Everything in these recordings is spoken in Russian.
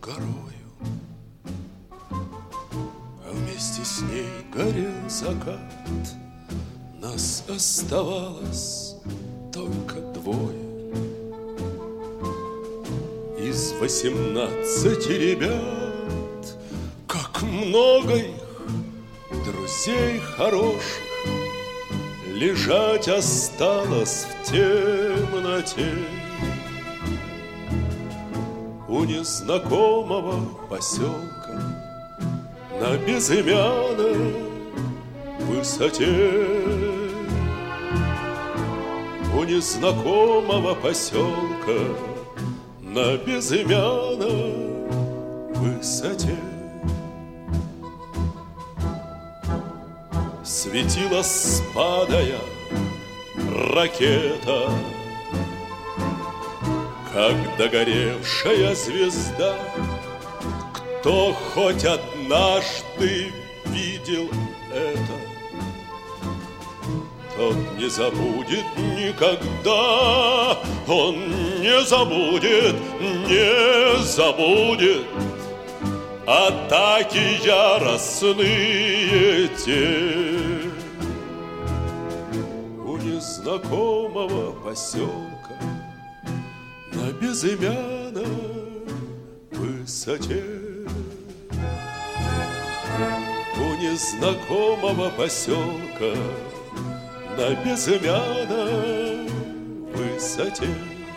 горою, а вместе с ней горел закат. Нас оставалось только двое. Из 18 ребят, как много их, друзей хороших, лежать осталось в темноте у незнакомого поселка на безымянной высоте. У незнакомого поселка на безымянной высоте. Светила спадая ракета, как догоревшая звезда. Кто хоть однажды видел это, тот не забудет никогда. Он не забудет, не забудет атаки яростные те. У незнакомого поселка на безымянной высоте. У незнакомого поселка на безымянной высоте.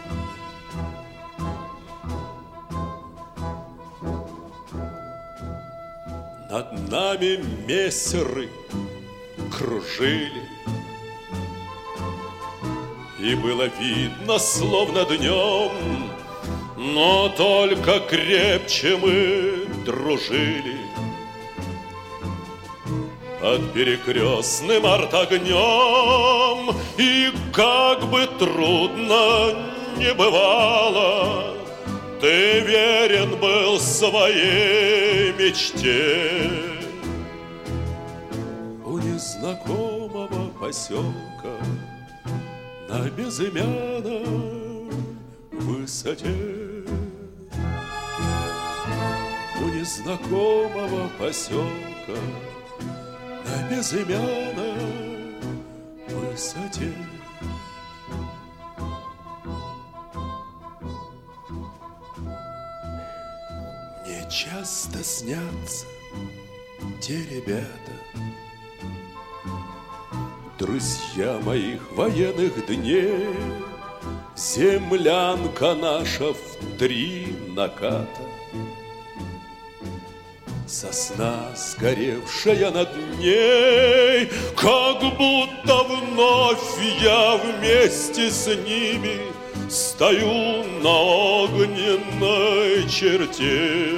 Над нами мессеры кружили, и было видно, словно днем, но только крепче мы дружили. Под перекрестным артогнем, и как бы трудно не бывало, ты верен был своей мечте. У незнакомого поселка на безымянной высоте. У незнакомого поселка на безымянной высоте. Мне часто снятся те ребята, друзья моих военных дней. Землянка наша в 3 наката, сосна, сгоревшая над ней, как будто вновь я вместе с ними стою на огненной черте.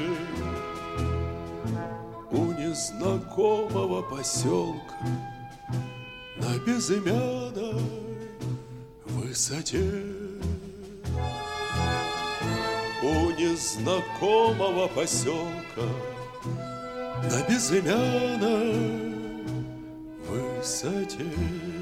У незнакомого поселка на безымянной высоте. У незнакомого поселка на безымянной высоте.